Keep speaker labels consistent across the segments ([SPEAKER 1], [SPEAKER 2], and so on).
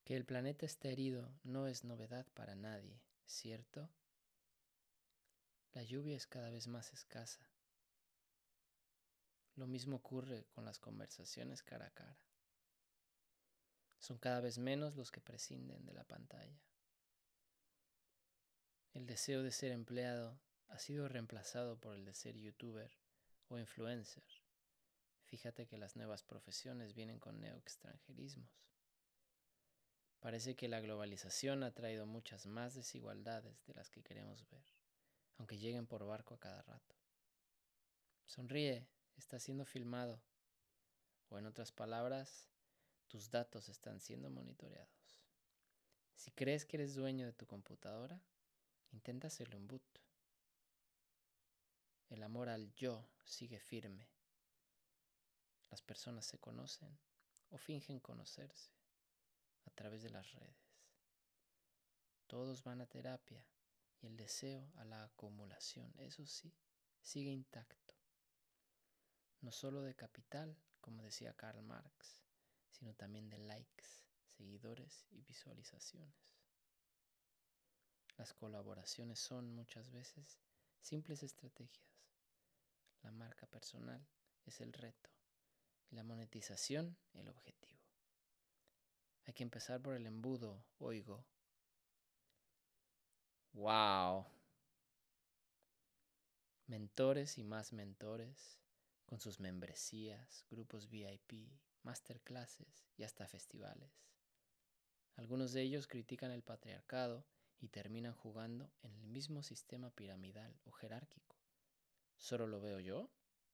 [SPEAKER 1] Que el planeta esté herido no es novedad para nadie, ¿cierto? La lluvia es cada vez más escasa. Lo mismo ocurre con las conversaciones cara a cara. Son cada vez menos los que prescinden de la pantalla. El deseo de ser empleado ha sido reemplazado por el de ser youtuber o influencer. Fíjate que las nuevas profesiones vienen con neoextranjerismos. Parece que la globalización ha traído muchas más desigualdades de las que queremos ver, aunque lleguen por barco a cada rato. Sonríe, estás siendo filmado. O en otras palabras, tus datos están siendo monitoreados. Si crees que eres dueño de tu computadora, intenta hacerle un boot. El amor al yo sigue firme. Las personas se conocen o fingen conocerse a través de las redes. Todos van a terapia y el deseo a la acumulación, eso sí, sigue intacto. No solo de capital, como decía Karl Marx, sino también de likes, seguidores y visualizaciones. Las colaboraciones son muchas veces simples estrategias. La marca personal es el reto y la monetización el objetivo. Hay que empezar por el embudo, oigo. ¡Wow! Mentores y más mentores, con sus membresías, grupos VIP, masterclasses y hasta festivales. Algunos de ellos critican el patriarcado y terminan jugando en el mismo sistema piramidal o jerárquico. ¿Solo lo veo yo?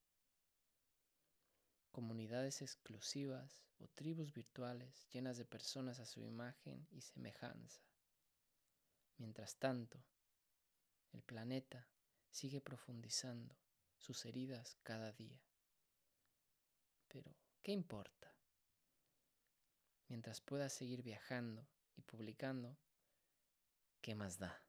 [SPEAKER 1] Comunidades exclusivas o tribus virtuales llenas de personas a su imagen y semejanza. Mientras tanto, el planeta sigue profundizando sus heridas cada día. Pero, ¿qué importa? Mientras pueda seguir viajando y publicando, ¿qué más da?